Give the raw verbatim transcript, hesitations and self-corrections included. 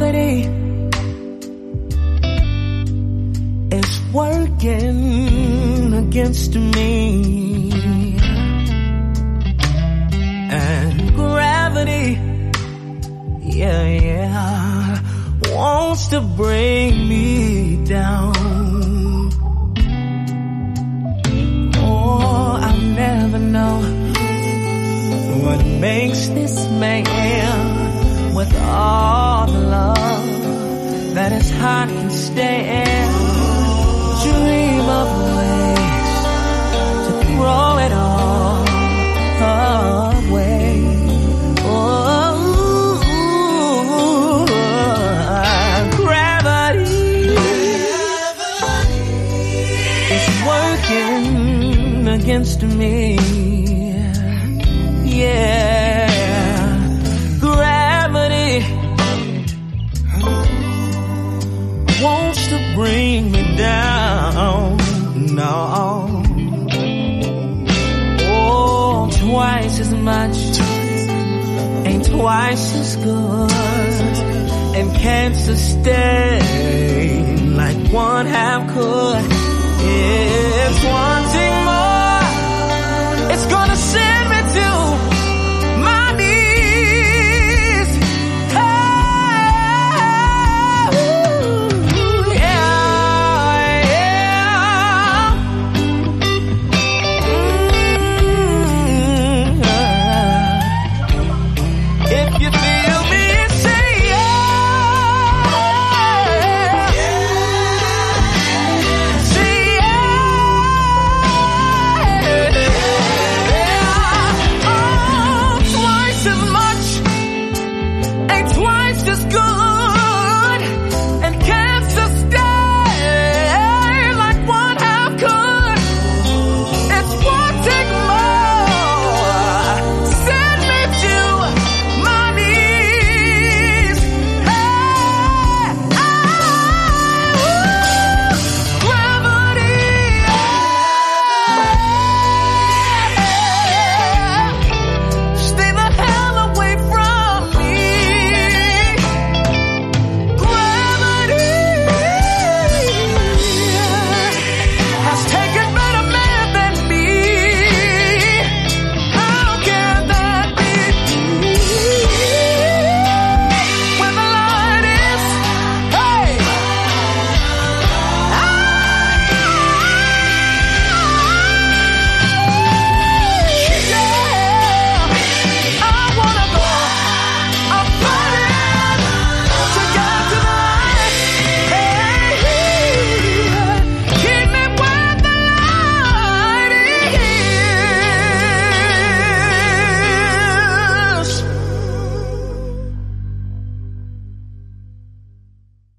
gravity is working against me, and gravity, yeah, yeah, wants to bring me down. Oh, I'll never know what makes this man, with all the love that his heart can stand, dream of ways to throw it all away. Oh, gravity is working against me. Yeah, gravity wants to bring me down. No, oh, twice as much ain't twice as good, and can't sustain like one half could. It's one